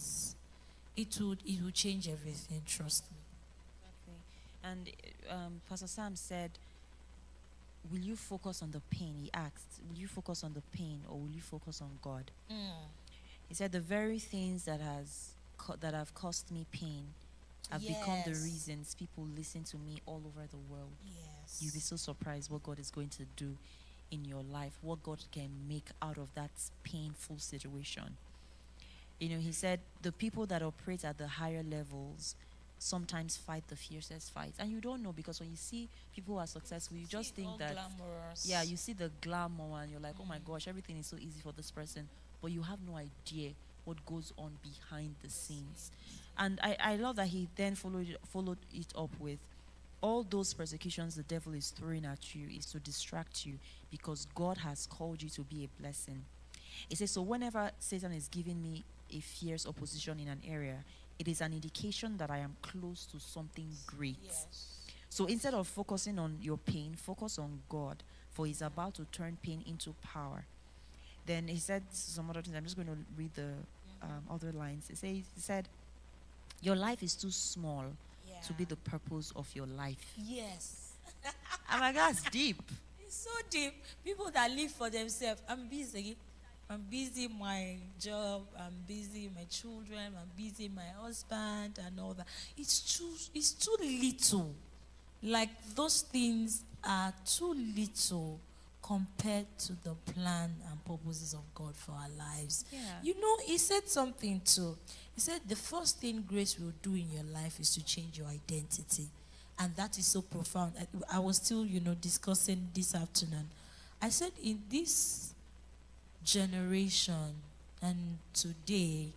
it will change everything, trust me. Exactly. And Pastor Sam said, will you focus on the pain? He asked, will you focus on the pain or will you focus on God? He said, the very things that have caused me pain have become the reasons people listen to me all over the world. Yes. You'll be so surprised what God is going to do in your life, what God can make out of that painful situation. He said the people that operate at the higher levels sometimes fight the fiercest fights. And you don't know, because when you see people who are successful, you just think that, glamorous. yeah, you see the glamour and you're like, oh my gosh, everything is so easy for this person. But you have no idea what goes on behind the scenes. And I love that he then followed it up with, all those persecutions the devil is throwing at you is to distract you, because God has called you to be a blessing. He says, so whenever Satan is giving me a fierce opposition in an area, it is an indication that I am close to something great. Yes. So instead of focusing on your pain, focus on God, for He's about to turn pain into power. Then he said some other things. I'm just going to read the other lines. He said, your life is too small to be the purpose of your life. Yes. I'm like, that's deep. It's so deep. People that live for themselves. I'm busy. I'm busy my job. I'm busy my children. I'm busy my husband and all that. It's too little. Like those things are too little compared to the plan and purposes of God for our lives. Yeah. You know, he said something too. He said the first thing grace will do in your life is to change your identity. And that is so profound. I was still, discussing this afternoon. I said in this generation and today,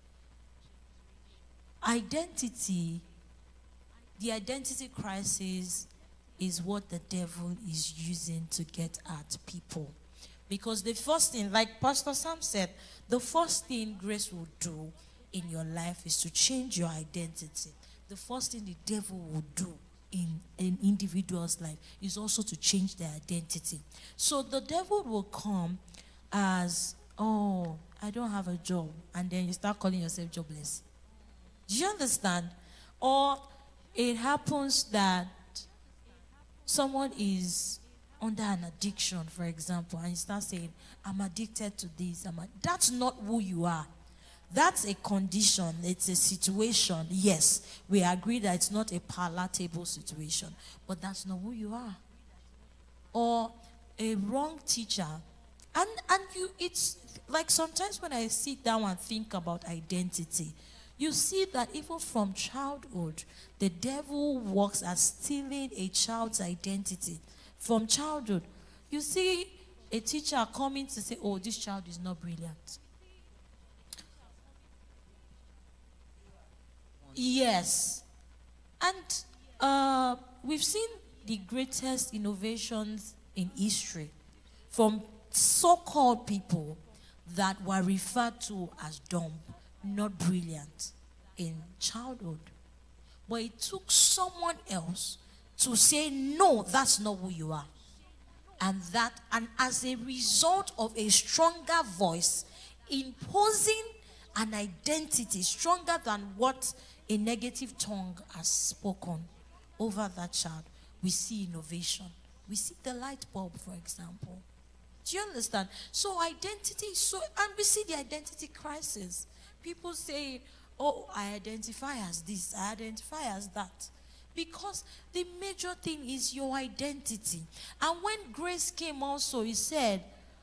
the identity crisis is what the devil is using to get at people. Because the first thing, like Pastor Sam said, the first thing grace will do in your life is to change your identity. The first thing the devil will do in an individual's life is also to change their identity. So the devil will come as, oh, I don't have a job, and then you start calling yourself jobless. Do you understand? Or it happens that someone is under an addiction, for example, and you start saying, I'm addicted to this. That's not who you are. That's a condition. It's a situation. Yes, we agree that it's not a palatable situation, but that's not who you are. Or a wrong teacher. And it's like sometimes when I sit down and think about identity, you see that even from childhood, the devil works at stealing a child's identity. From childhood, you see a teacher coming to say, oh, this child is not brilliant. Yes. And we've seen the greatest innovations in history from so-called people that were referred to as dumb, not brilliant in childhood. But it took someone else to say, no, that's not who you are. And as a result of a stronger voice imposing an identity stronger than what a negative tongue has spoken over that child, we see innovation. We see the light bulb, for example. Do you understand? So identity is and we see the identity crisis. People say, oh, I identify as this, I identify as that. Because the major thing is your identity. And when grace came also, he said,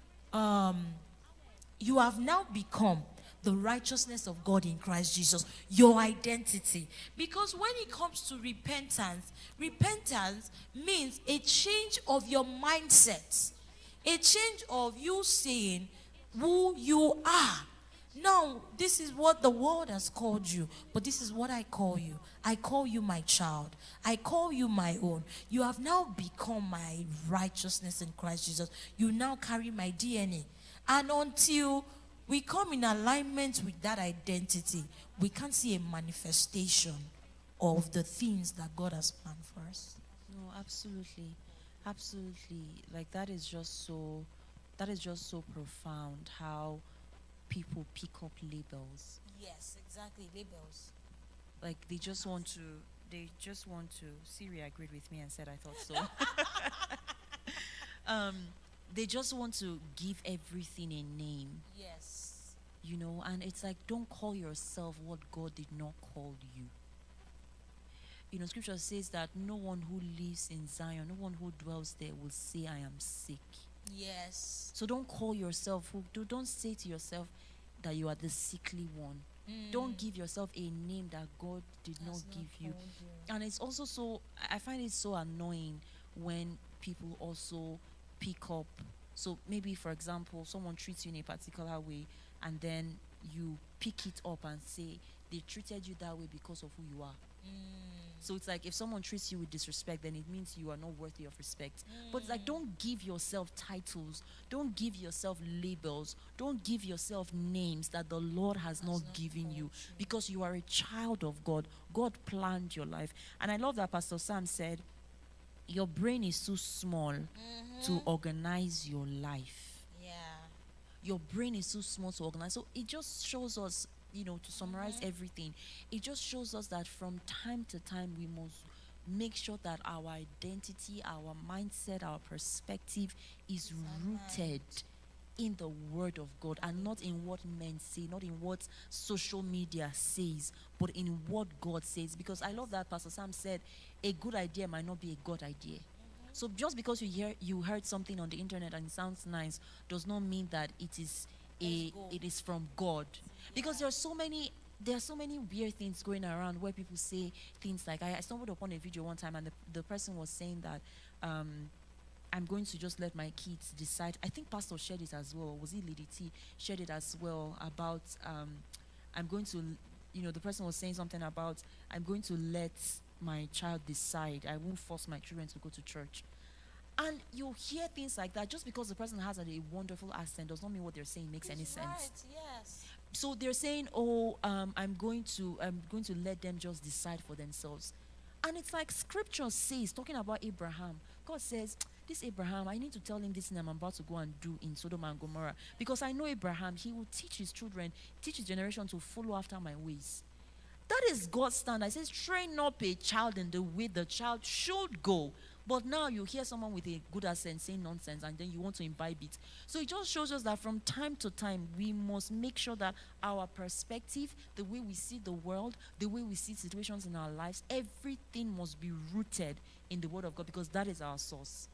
you have now become the righteousness of God in Christ Jesus, your identity. Because when it comes to repentance means a change of your mindset, a change of you saying who you are. Now, this is what the world has called you, but this is what I call you. I call you my child. I call you my own. You have now become my righteousness in Christ Jesus. You now carry my DNA. And until we come in alignment with that identity, we can't see a manifestation of the things that God has planned for us. No, absolutely. Absolutely. Like that is just so profound how people pick up labels. Yes, exactly, labels. Like they just want to Siri agreed with me and said I thought so. They just want to give everything a name. Yes. And it's like, don't call yourself what God did not call you. Scripture says that no one who lives in Zion, no one who dwells there will say, I am sick. Yes. So don't call yourself, don't say to yourself that you are the sickly one. Don't give yourself a name that God did not give you. And it's also I find it so annoying when people also pick up. So maybe, for example, someone treats you in a particular way and then you pick it up and say, they treated you that way because of who you are. So it's like if someone treats you with disrespect, then it means you are not worthy of respect. But it's like, don't give yourself titles, don't give yourself labels, don't give yourself names that the Lord has not given you, because you are a child of God. God planned your life. And I love that Pastor Sam said, your brain is too small to organize your life. Yeah. Your brain is too small to organize. So it just shows us, to summarize everything, it just shows us that from time to time we must make sure that our identity, our mindset, our perspective is rooted in the Word of God, and not in what men say, not in what social media says, but in what God says. Because I love that Pastor Sam said, a good idea might not be a God idea. So just because you heard something on the internet and it sounds nice, does not mean that it is from God. Because there are so many weird things going around where people say things like, I stumbled upon a video one time, and the person was saying that I'm going to just let my kids decide. I think Pastor shared it as well. Was it Lady T shared it as well about I'm going to, the person was saying something about, I'm going to let my child decide. I won't force my children to go to church. And you hear things like that. Just because the person has a wonderful accent does not mean what they're saying makes any sense. Right, yes. So they're saying, I'm going to let them just decide for themselves. And it's like Scripture says, talking about Abraham, God says, this Abraham, I need to tell him this thing I'm about to go and do in Sodom and Gomorrah. Because I know Abraham, he will teach his children, teach his generation to follow after my ways. That is God's standard. It says, train up a child in the way the child should go. But now you hear someone with a good accent saying nonsense, and then you want to imbibe it. So it just shows us that from time to time, we must make sure that our perspective, the way we see the world, the way we see situations in our lives, everything must be rooted in the Word of God, because that is our source.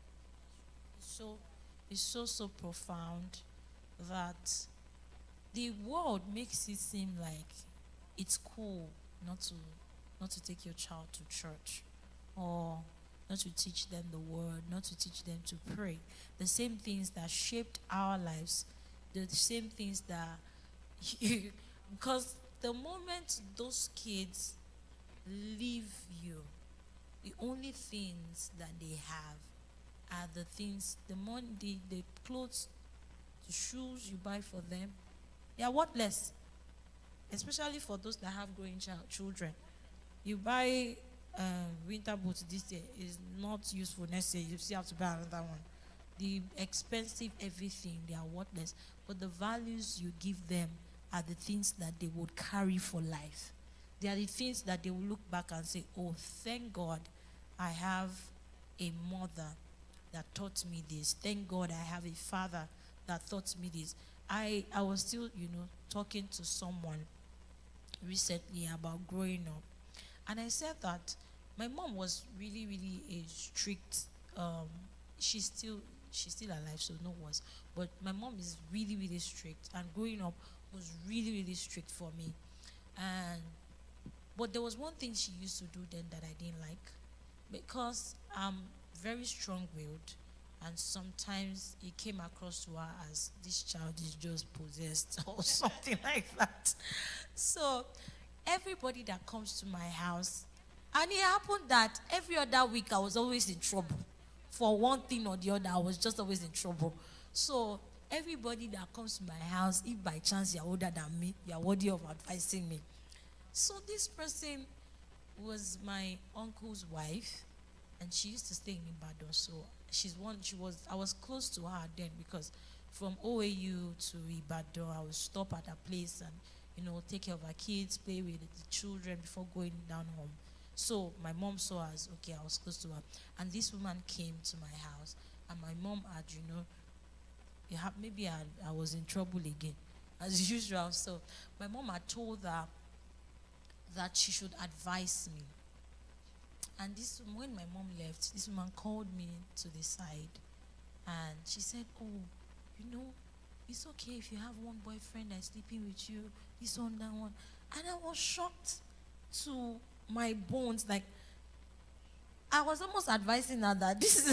It's so profound that the world makes it seem like it's cool not to take your child to church, or not to teach them the word, not to teach them to pray. The same things that shaped our lives, the same things that because the moment those kids leave you, the only things that they have are the things, the money, the clothes, the shoes you buy for them. They are worthless, especially for those that have growing children. You buy winter boots this year is not useful next year. You still have to buy another one. The expensive everything, they are worthless. But the values you give them are the things that they would carry for life. They are the things that they will look back and say, oh, thank God I have a mother that taught me this. Thank God I have a father that taught me this. I was still, talking to someone recently about growing up. And I said that my mom was really, really a strict, she's still alive, so no worse. But my mom is really, really strict. And growing up was really, really strict for me. But there was one thing she used to do then that I didn't like. Because I'm very strong-willed. And sometimes it came across to her as this child is just possessed or something like that. So everybody that comes to my house, and it happened that every other week I was always in trouble. For one thing or the other, I was just always in trouble. So everybody that comes to my house, if by chance you're older than me, you're worthy of advising me. So this person was my uncle's wife, and she used to stay in Ibadan. So I was close to her then, because from OAU to Ibadan, I would stop at her place and take care of her kids, play with the children before going down home. So my mom saw us, okay, I was close to her. And this woman came to my house, and my mom had, maybe I was in trouble again, as usual. So my mom had told her that she should advise me. And when my mom left, this woman called me to the side, and she said, oh, it's okay if you have one boyfriend that's sleeping with you, this one, that one. And I was shocked to my bones. Like, I was almost advising her that this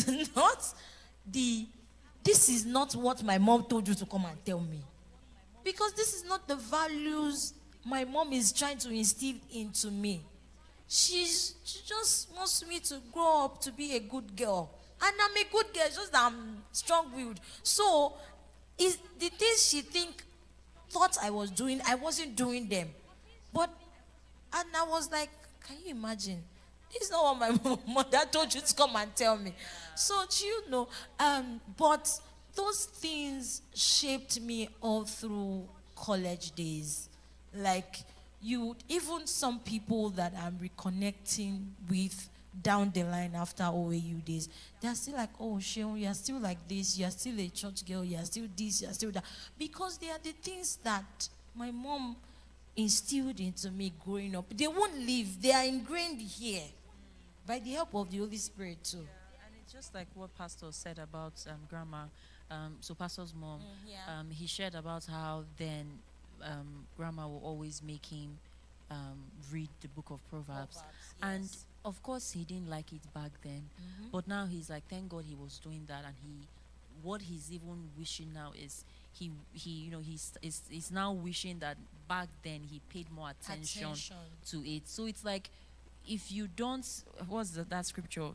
is not what my mom told you to come and tell me. Because this is not the values my mom is trying to instill into me. She just wants me to grow up to be a good girl. And I'm a good girl, just that I'm strong-willed. So, is the things she thought I was doing, I wasn't doing them. But, and I was like, can you imagine? This is not what my mother told you to come and tell me. So, but those things shaped me all through college days. Like, even some people that I'm reconnecting with down the line after OAU days, they're still like, oh, Sheon, you're still like this, you're still a church girl, you're still this, you're still that. Because they are the things that my mom instilled into me growing up. They won't leave, they are ingrained here by the help of the Holy Spirit, too. And it's just like what Pastor said about grandma. So Pastor's mom, he shared about how then grandma will always make him read the book of Proverbs. And of course he didn't like it back then. But now he's like, thank God he was doing that. And what he's even wishing now is he's now wishing that back then he paid more attention to it. So it's like, if you don't, what's that scripture?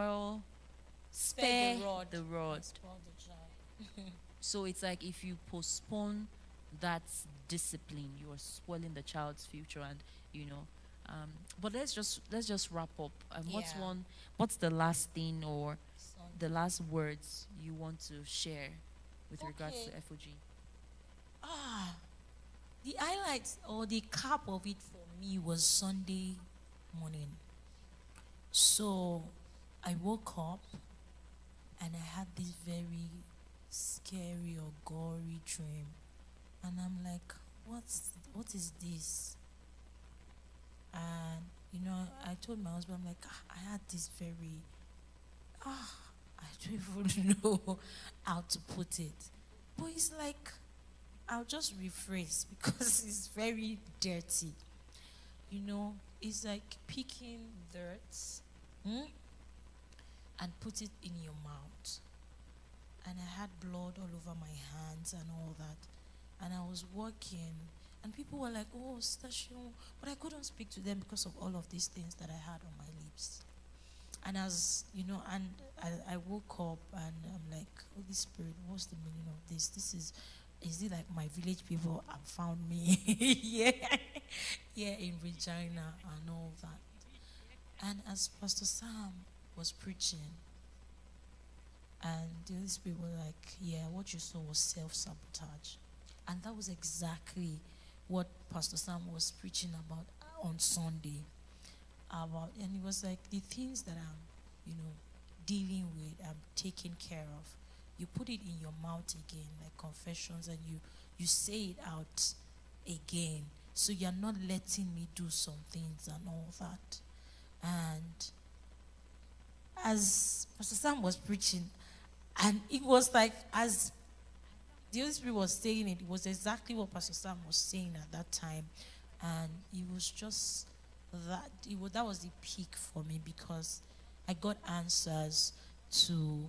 Spare the rod. Spoil the child. So it's like, if you postpone that discipline, you are spoiling the child's future. And but let's just wrap up. What's the last thing or the last words you want to share with regards to FOG? The highlights or the cap of it for me was Sunday morning. So I woke up and I had this very scary or gory dream. And I'm like, what is this? And I told my husband, I'm like, I had this very I don't even know how to put it. But it's like, I'll just rephrase because it's very dirty. It's like picking dirt and put it in your mouth. And I had blood all over my hands and all that. And I was walking, and people were like, oh, Stasio. But I couldn't speak to them because of all of these things that I had on my lips. And I woke up and I'm like, Holy Spirit, what's the meaning of this? Is it like my village people have found me in Regina and all that? And as Pastor Sam was preaching, and the Holy Spirit was like, what you saw was self-sabotage. And that was exactly what Pastor Sam was preaching about on Sunday. And it was like, the things that I'm, dealing with, I'm taking care of. You put it in your mouth again, like confessions, and you say it out again. So you're not letting me do some things and all that. And as Pastor Sam was preaching, and it was like, as the Holy Spirit was saying it, it was exactly what Pastor Sam was saying at that time. And it was just that, that was the peak for me, because I got answers to,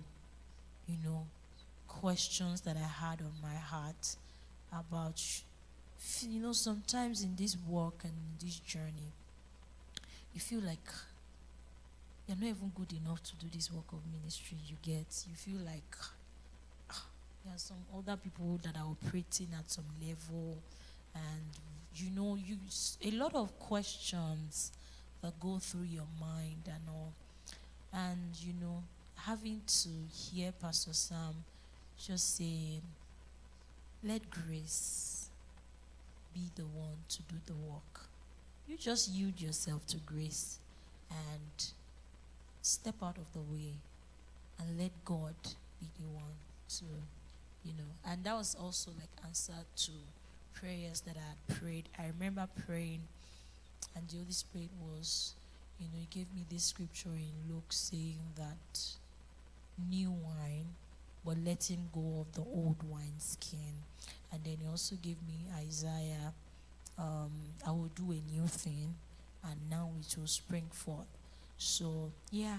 questions that I had on my heart about, sometimes in this work and in this journey, you feel like you're not even good enough to do this work of ministry. You feel like there are some other people that are operating at some level, and a lot of questions that go through your mind and all. And having to hear Pastor Sam just saying, let grace be the one to do the work. You just yield yourself to grace and step out of the way and let God be the one to, and that was also like answer to prayers that I had prayed. I remember praying, and the Holy Spirit was, He gave me this scripture in Luke saying that new wine, but letting go of the old wineskin. And then He also gave me Isaiah, I will do a new thing, and now it will spring forth. So, yeah.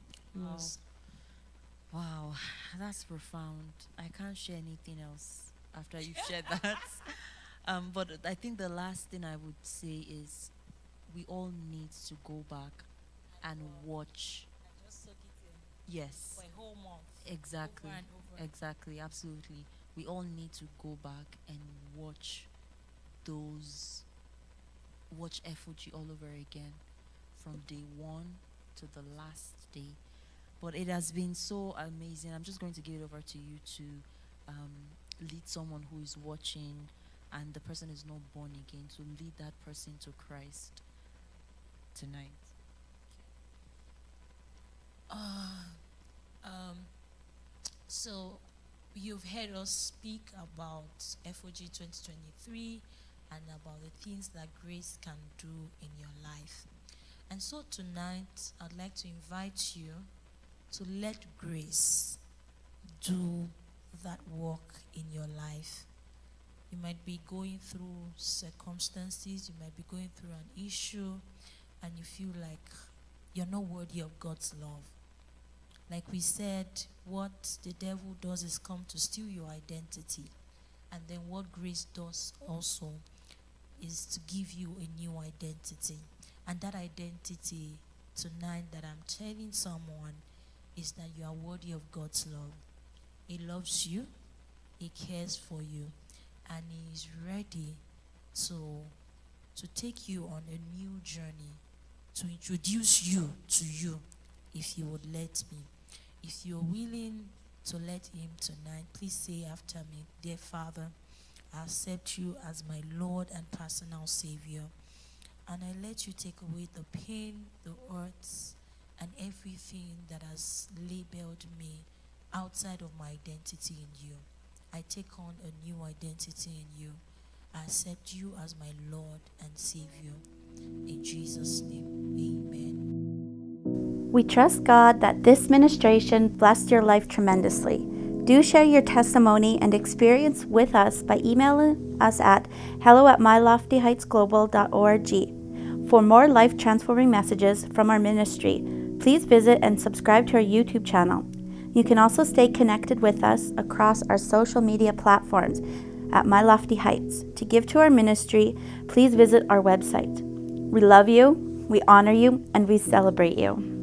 Wow, that's profound. I can't share anything else after you've shared that. But I think the last thing I would say is, we all need to go back and watch. And just soak it in Yes, for a whole month. exactly. Over and over. Exactly, absolutely. We all need to go back and watch FOG all over again from day one to the last day. But it has been so amazing. I'm just going to give it over to you to lead someone who is watching and the person is not born again, to lead that person to Christ tonight. So you've heard us speak about FOG 2023 and about the things that grace can do in your life. And so tonight, I'd like to invite you to let grace do that work in your life. You might be going through circumstances, you might be going through an issue, and you feel like you're not worthy of God's love. Like we said, what the devil does is come to steal your identity. And then what grace does also is to give you a new identity. And that identity tonight that I'm telling someone is that you are worthy of God's love. He loves you, He cares for you, and He is ready to take you on a new journey, to introduce you to you, if you would let me. If you're willing to let Him tonight, please say after me, "Dear Father, I accept you as my Lord and personal Savior, and I let you take away the pain, the hurts, and everything that has labeled me outside of my identity in you. I take on a new identity in you. I accept you as my Lord and Savior. In Jesus' name, amen." We trust God that this ministration blessed your life tremendously. Do share your testimony and experience with us by emailing us at hello@myloftyheightsglobal.org. For more life-transforming messages from our ministry, please visit and subscribe to our YouTube channel. You can also stay connected with us across our social media platforms at My Lofty Heights. To give to our ministry, please visit our website. We love you, we honor you, and we celebrate you.